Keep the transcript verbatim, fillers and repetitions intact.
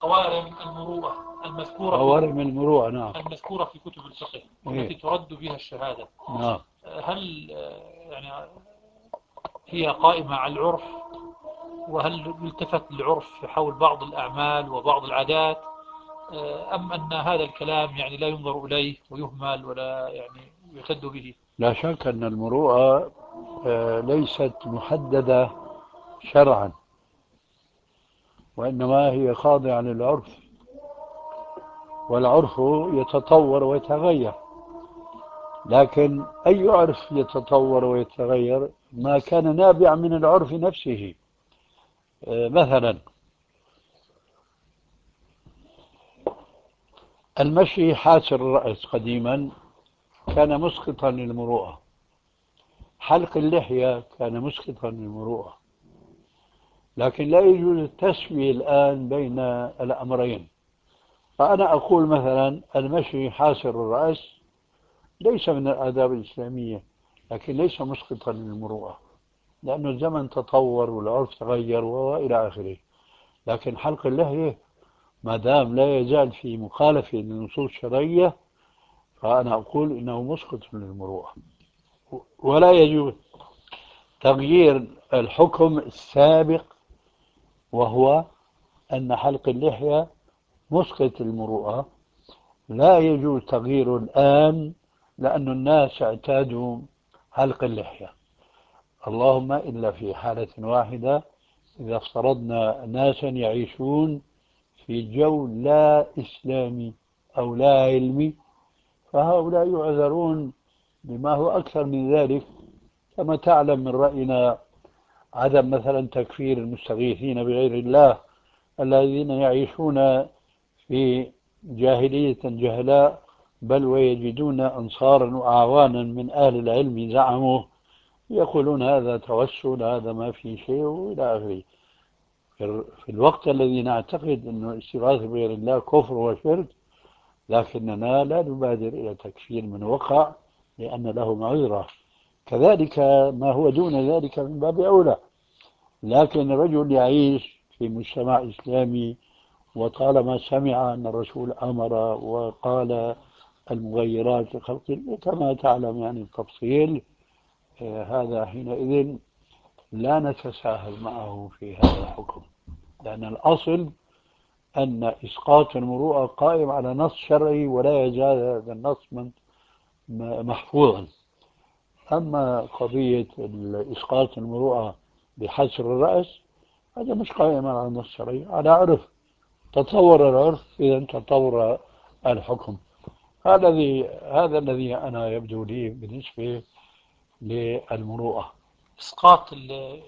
قوارم المروءة المذكورة قوارم المروءة نعم المذكورة في كتب الفقه إيه؟ والتي ترد بها الشهادة نعم. هل يعني هي قائمة على العرف، وهل يلتفت للعرف حول بعض الأعمال وبعض العادات، أم أن هذا الكلام يعني لا ينظر إليه ويهمل ولا يعني يعتد به؟ لا شك أن المروءة ليست محددة شرعا، وإنما هي خاضعة للعرف، والعرف يتطور ويتغير. لكن أي عرف يتطور ويتغير ما كان نابع من العرف نفسه. مثلا المشي حاسر الرأس قديما كان مسقطا للمروءة، حلق اللحية كان مسقطا للمروءة، لكن لا يجوز التسوية الآن بين الأمرين. فأنا أقول مثلا المشي حاسر الرأس ليس من الآداب الإسلامية، لكن ليس مسقطا للمروءة، لأن الزمن تطور والعرف تغير وإلى آخره. لكن حلق اللحية ما دام لا يزال في مخالفة للنصوص الشرعية فأنا أقول إنه مسقط للمروءة، ولا يجوز تغيير الحكم السابق، وهو أن حلق اللحية مسقط المروءة. لا يجوز تغييره الآن لأن الناس اعتادوا حلق اللحية، اللهم إلا في حالة واحدة، إذا افترضنا ناسا يعيشون في جو لا إسلامي أو لا علمي، فهؤلاء يعذرون بما هو أكثر من ذلك. كما تعلم من رأينا عدم مثلا تكفير المستغيثين بغير الله الذين يعيشون في جاهلية جهلاء، بل ويجدون أنصارا وأعوانا من أهل العلم زعموا يقولون هذا توسل، هذا ما في شيء وإلى آخره. في الوقت الذي نعتقد أنه الاستغاثة بغير الله كفر وشرك، لكننا لا نبادر إلى تكفير من وقع لأن له معذرة. كذلك ما هو دون ذلك من باب أولى. لكن الرجل يعيش في مجتمع إسلامي وطالما سمع أن الرسول أمر وقال المغيرات لخلق كما تعلم يعني التفصيل، هذا حينئذ لا نتساهل معه في هذا الحكم، لأن الأصل أن إسقاط المروءة قائم على نص شرعي ولا يزال هذا النص محفوظا. أما قضية إسقاط المروءة بحسر الرأس هذا مش قائم على نص شرعي، على عرف. تطور العرف إذا تطور الحكم. هذا الذي هذا الذي أنا يبدو لي بالنسبة للمروءة. إسقاط